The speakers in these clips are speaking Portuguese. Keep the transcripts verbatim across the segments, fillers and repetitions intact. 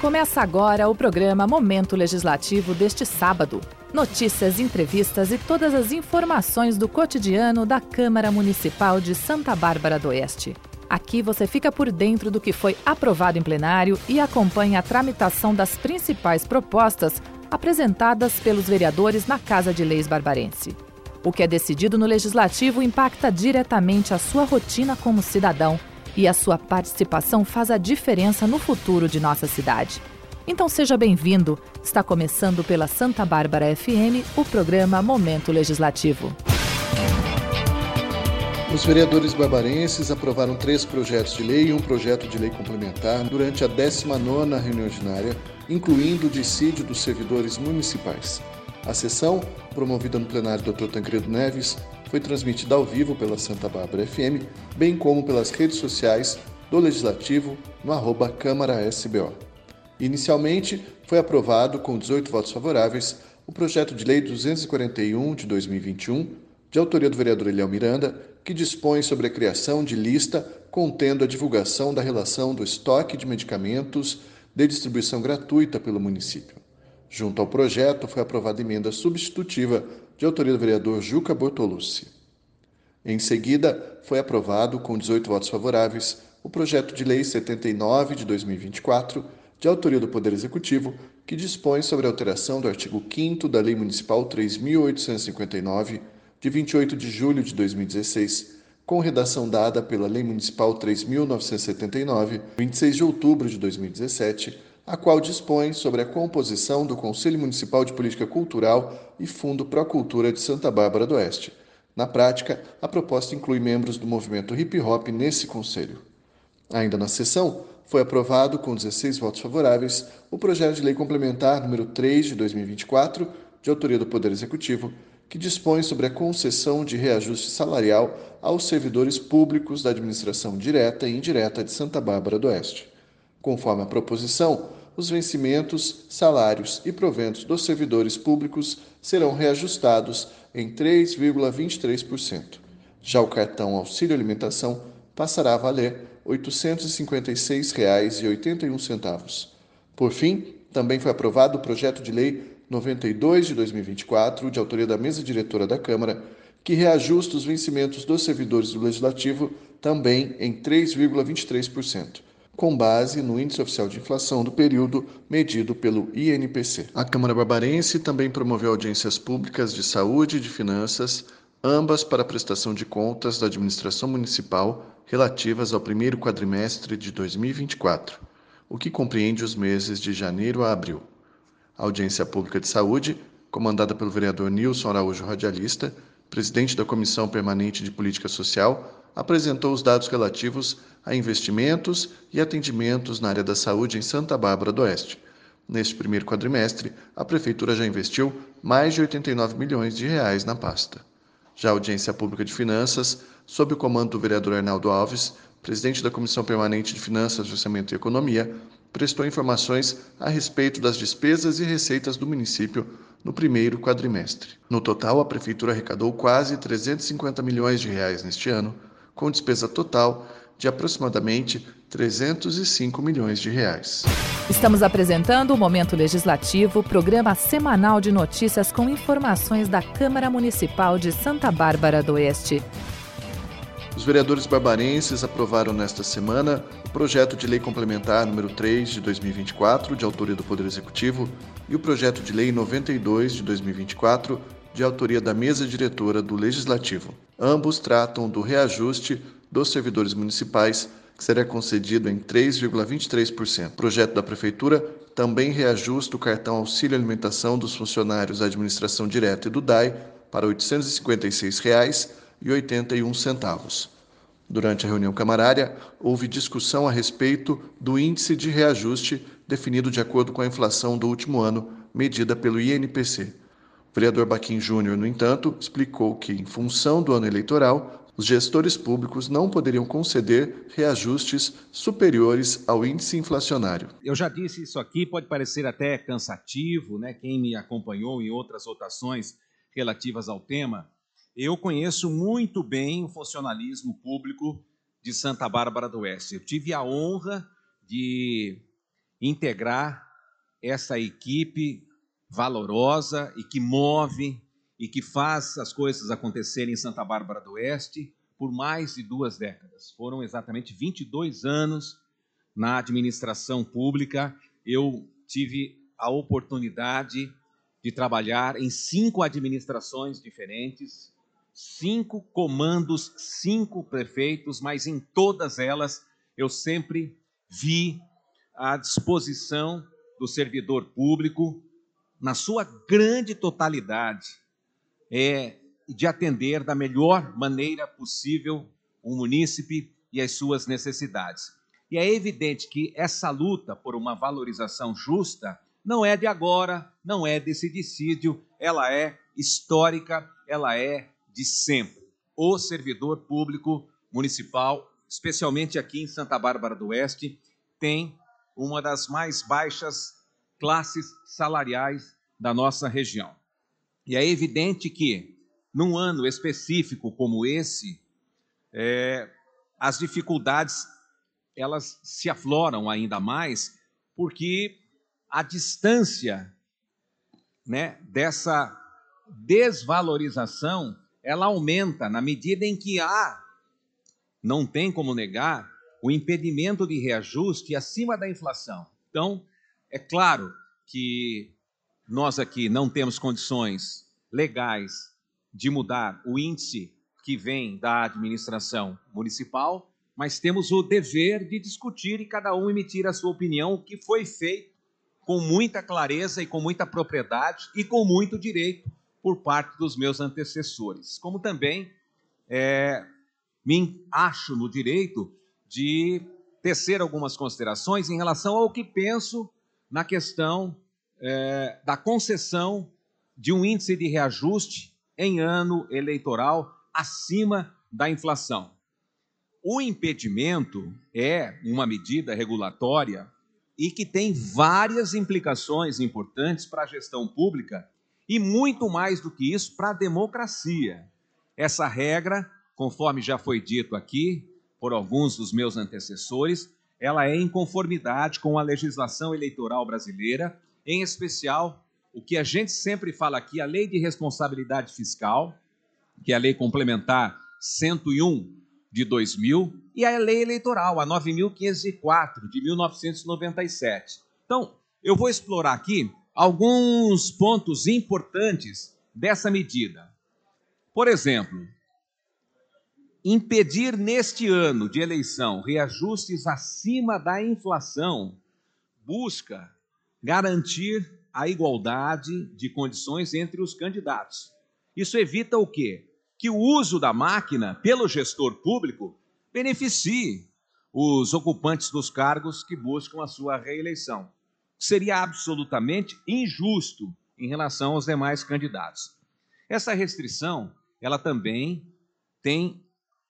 Começa agora o programa Momento Legislativo deste sábado. Notícias, entrevistas e todas as informações do cotidiano da Câmara Municipal de Santa Bárbara do Oeste. Aqui você fica por dentro do que foi aprovado em plenário e acompanha a tramitação das principais propostas apresentadas pelos vereadores na Casa de Leis barbarense. O que é decidido no Legislativo impacta diretamente a sua rotina como cidadão e a sua participação faz a diferença no futuro de nossa cidade. Então seja bem-vindo. Está começando pela Santa Bárbara F M o programa Momento Legislativo. Os vereadores barbarenses aprovaram três projetos de lei e um projeto de lei complementar durante a décima nona reunião ordinária, incluindo o dissídio dos servidores municipais. A sessão, promovida no plenário doutor Tancredo Neves, foi transmitida ao vivo pela Santa Bárbara F M, bem como pelas redes sociais do Legislativo no arroba Câmara S B O. Inicialmente, foi aprovado com dezoito votos favoráveis o projeto de lei duzentos e quarenta e um de dois mil e vinte e um, de autoria do vereador Eliel Miranda, que dispõe sobre a criação de lista contendo a divulgação da relação do estoque de medicamentos de distribuição gratuita pelo município. Junto ao projeto, foi aprovada emenda substitutiva de autoria do vereador Juca Bortolucci. Em seguida, foi aprovado, com dezoito votos favoráveis, o projeto de lei setenta e nove de dois mil e vinte e quatro, de autoria do Poder Executivo, que dispõe sobre a alteração do artigo quinto da Lei Municipal três mil oitocentos e cinquenta e nove, de vinte e oito de julho de dois mil e dezesseis, com redação dada pela Lei Municipal três mil novecentos e setenta e nove, de vinte e seis de outubro de dois mil e dezessete, a qual dispõe sobre a composição do Conselho Municipal de Política Cultural e Fundo Procultura de Santa Bárbara do Oeste. Na prática, a proposta inclui membros do movimento hip-hop nesse conselho. Ainda na sessão, foi aprovado, com dezesseis votos favoráveis, o projeto de lei complementar número três de dois mil e vinte e quatro, de autoria do Poder Executivo, que dispõe sobre a concessão de reajuste salarial aos servidores públicos da administração direta e indireta de Santa Bárbara do Oeste. Conforme a proposição, os vencimentos, salários e proventos dos servidores públicos serão reajustados em três vírgula vinte e três por cento. Já o cartão Auxílio Alimentação passará a valer oitocentos e cinquenta e seis reais e oitenta e um centavos. Por fim, também foi aprovado o projeto de lei noventa e dois de dois mil e vinte e quatro, de autoria da mesa diretora da Câmara, que reajusta os vencimentos dos servidores do Legislativo também em três vírgula vinte e três por cento. Com base no Índice Oficial de Inflação do período medido pelo I N P C. A Câmara Barbarense também promoveu audiências públicas de saúde e de finanças, ambas para a prestação de contas da administração municipal relativas ao primeiro quadrimestre de dois mil e vinte e quatro, o que compreende os meses de janeiro a abril. A audiência pública de saúde, comandada pelo vereador Nilson Araújo Radialista, presidente da Comissão Permanente de Política Social, apresentou os dados relativos a investimentos e atendimentos na área da saúde em Santa Bárbara do Oeste. Neste primeiro quadrimestre, a Prefeitura já investiu mais de oitenta e nove milhões de reais na pasta. Já a audiência pública de finanças, sob o comando do vereador Arnaldo Alves, presidente da Comissão Permanente de Finanças, Orçamento e Economia, prestou informações a respeito das despesas e receitas do município no primeiro quadrimestre. No total, a Prefeitura arrecadou quase trezentos e cinquenta milhões de reais neste ano, com despesa total de aproximadamente trezentos e cinco milhões de reais. Estamos apresentando o Momento Legislativo, programa semanal de notícias com informações da Câmara Municipal de Santa Bárbara do Oeste. Os vereadores barbarenses aprovaram nesta semana o projeto de lei complementar número três de dois mil e vinte e quatro, de autoria do Poder Executivo, e o projeto de lei noventa e dois de dois mil e vinte e quatro, de autoria da mesa diretora do Legislativo. Ambos tratam do reajuste dos servidores municipais, que será concedido em três vírgula vinte e três por cento. O projeto da Prefeitura também reajusta o cartão Auxílio Alimentação dos funcionários da administração direta e do D A I para oitocentos e cinquenta e seis reais e oitenta e um centavos. Durante a reunião camarária, houve discussão a respeito do índice de reajuste definido de acordo com a inflação do último ano, medida pelo I N P C. O vereador Baquim Júnior, no entanto, explicou que, em função do ano eleitoral, os gestores públicos não poderiam conceder reajustes superiores ao índice inflacionário. Eu já disse isso aqui, pode parecer até cansativo, né? Quem me acompanhou em outras votações relativas ao tema, eu conheço muito bem o funcionalismo público de Santa Bárbara do Oeste. Eu tive a honra de integrar essa equipe valorosa e que move e que faz as coisas acontecerem em Santa Bárbara do Oeste por mais de duas décadas. Foram exatamente vinte e dois anos na administração pública. Eu tive a oportunidade de trabalhar em cinco administrações diferentes, cinco comandos, cinco prefeitos, mas em todas elas eu sempre vi a disposição do servidor público, na sua grande totalidade, é, de atender da melhor maneira possível o munícipe e as suas necessidades. E é evidente que essa luta por uma valorização justa não é de agora, não é desse dissídio, ela é histórica, ela é de sempre. O servidor público municipal, especialmente aqui em Santa Bárbara do Oeste, tem uma das mais baixas classes salariais da nossa região. E é evidente que, num ano específico como esse, é, as dificuldades elas se afloram ainda mais, porque a distância, né, dessa desvalorização, ela aumenta na medida em que há, não tem como negar, o impedimento de reajuste acima da inflação. Então, é claro que nós aqui não temos condições legais de mudar o índice que vem da administração municipal, mas temos o dever de discutir e cada um emitir a sua opinião, o que foi feito com muita clareza e com muita propriedade e com muito direito por parte dos meus antecessores. Como também é, me acho no direito de tecer algumas considerações em relação ao que penso na questão é, da concessão de um índice de reajuste em ano eleitoral acima da inflação. O impedimento é uma medida regulatória e que tem várias implicações importantes para a gestão pública e muito mais do que isso para a democracia. Essa regra, conforme já foi dito aqui por alguns dos meus antecessores, ela é em conformidade com a legislação eleitoral brasileira, em especial o que a gente sempre fala aqui, a Lei de Responsabilidade Fiscal, que é a Lei Complementar cento e um de dois mil, e a Lei Eleitoral, a nove mil quinhentos e quatro, de mil novecentos e noventa e sete. Então, eu vou explorar aqui alguns pontos importantes dessa medida. Por exemplo, impedir neste ano de eleição reajustes acima da inflação busca garantir a igualdade de condições entre os candidatos. Isso evita o quê? Que o uso da máquina pelo gestor público beneficie os ocupantes dos cargos que buscam a sua reeleição. Seria absolutamente injusto em relação aos demais candidatos. Essa restrição, ela também tem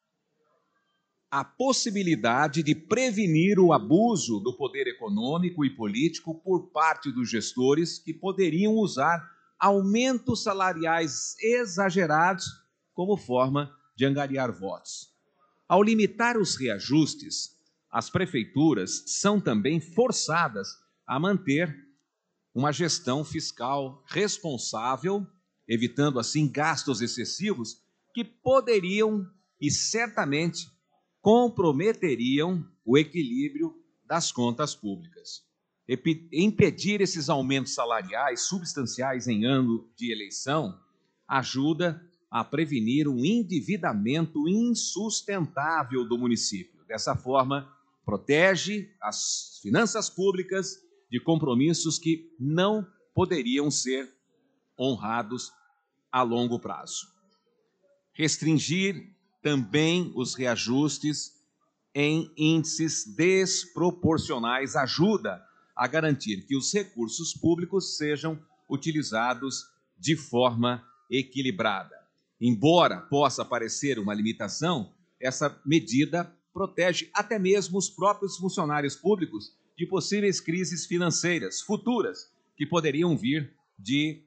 a possibilidade de prevenir o abuso do poder econômico e político por parte dos gestores que poderiam usar aumentos salariais exagerados como forma de angariar votos. Ao limitar os reajustes, as prefeituras são também forçadas a manter uma gestão fiscal responsável, evitando assim gastos excessivos que poderiam e certamente comprometeriam o equilíbrio das contas públicas. Impedir esses aumentos salariais substanciais em ano de eleição ajuda a prevenir um endividamento insustentável do município. Dessa forma, protege as finanças públicas de compromissos que não poderiam ser honrados a longo prazo. Restringir também os reajustes em índices desproporcionais ajuda a garantir que os recursos públicos sejam utilizados de forma equilibrada. Embora possa parecer uma limitação, essa medida protege até mesmo os próprios funcionários públicos de possíveis crises financeiras futuras que poderiam vir de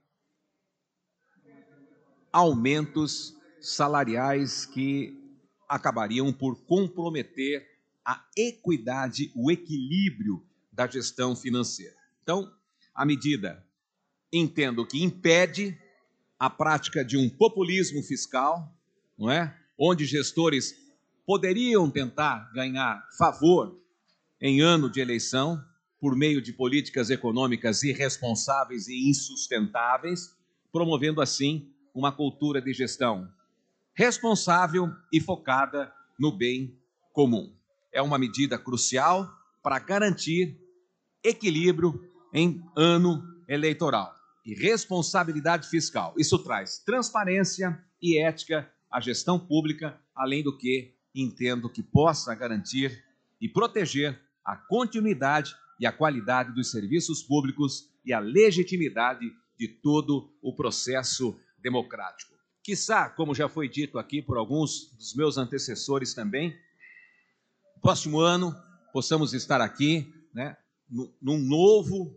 aumentos salariais que acabariam por comprometer a equidade, o equilíbrio da gestão financeira. Então, a medida, entendo que impede a prática de um populismo fiscal, não é? Onde gestores poderiam tentar ganhar favor em ano de eleição por meio de políticas econômicas irresponsáveis e insustentáveis, promovendo assim uma cultura de gestão responsável e focada no bem comum. É uma medida crucial para garantir equilíbrio em ano eleitoral e responsabilidade fiscal. Isso traz transparência e ética à gestão pública, além do que entendo que possa garantir e proteger a continuidade e a qualidade dos serviços públicos e a legitimidade de todo o processo democrático. Quiçá, como já foi dito aqui por alguns dos meus antecessores também, no próximo ano possamos estar aqui, né, num novo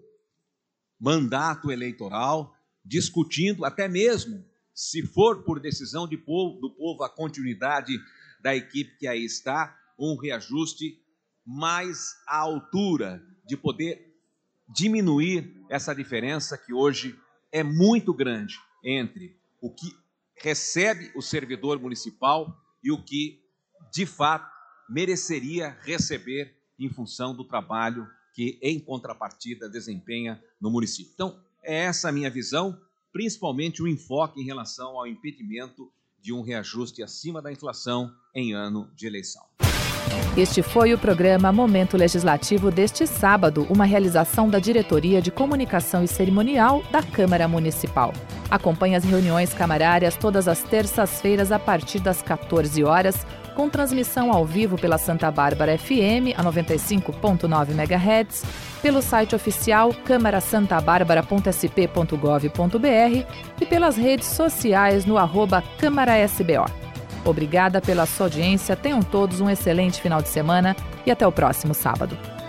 mandato eleitoral, discutindo, até mesmo, se for por decisão de povo, do povo, a continuidade da equipe que aí está, um reajuste mais à altura de poder diminuir essa diferença que hoje é muito grande entre o que recebe o servidor municipal e o que, de fato, mereceria receber em função do trabalho que, em contrapartida, desempenha no município. Então, é essa a minha visão, principalmente o enfoque em relação ao impedimento de um reajuste acima da inflação em ano de eleição. Este foi o programa Momento Legislativo deste sábado, uma realização da Diretoria de Comunicação e Cerimonial da Câmara Municipal. Acompanhe as reuniões camarárias todas as terças-feiras a partir das quatorze horas, com transmissão ao vivo pela Santa Bárbara F M, a noventa e cinco ponto nove megahertz, pelo site oficial câmara santa bárbara ponto s p ponto gov ponto b r e pelas redes sociais no arroba Câmara S B O. Obrigada pela sua audiência, tenham todos um excelente final de semana e até o próximo sábado.